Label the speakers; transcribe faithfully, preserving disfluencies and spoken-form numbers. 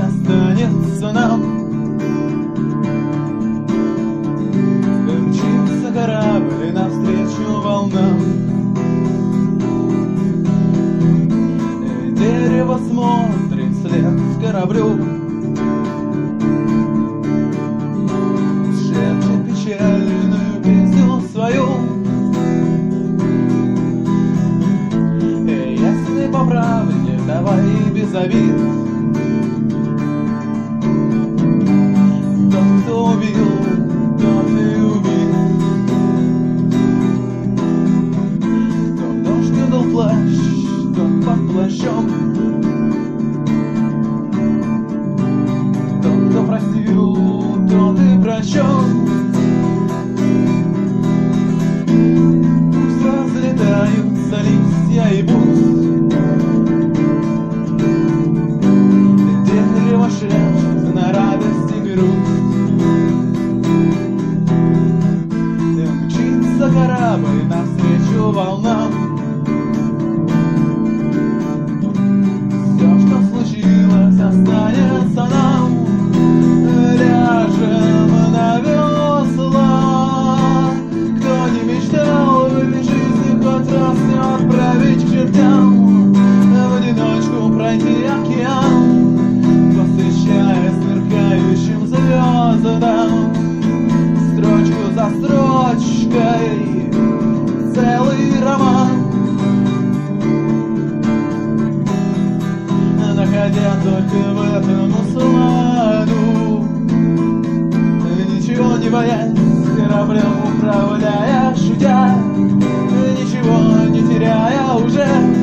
Speaker 1: останется нам. Мчится корабль навстречу волнам. Дерево смотрит вслед кораблю, шепчет печальную песню свою. Если по правде, давай без обид. Тот, кто убил, тот и убит. Кто в дождь удал плащ, тот под плащом. Тот, кто простил, тот и прощен. Пусть разлетаются листья и пусть дерево шепчет на радость и грусть. Мчится корабль навстречу волнам. Все, что случилось, останется нам. Ляжем на весла. Кто не мечтал в этой жизни хоть раз не отправить к чертям, в одиночку пройти океан, посвящая сверкающим звездам, строчку за строчкой целый роман, находя только в этом усладу, ничего не боясь, кораблем управляя, шутя, ничего не теряя уже.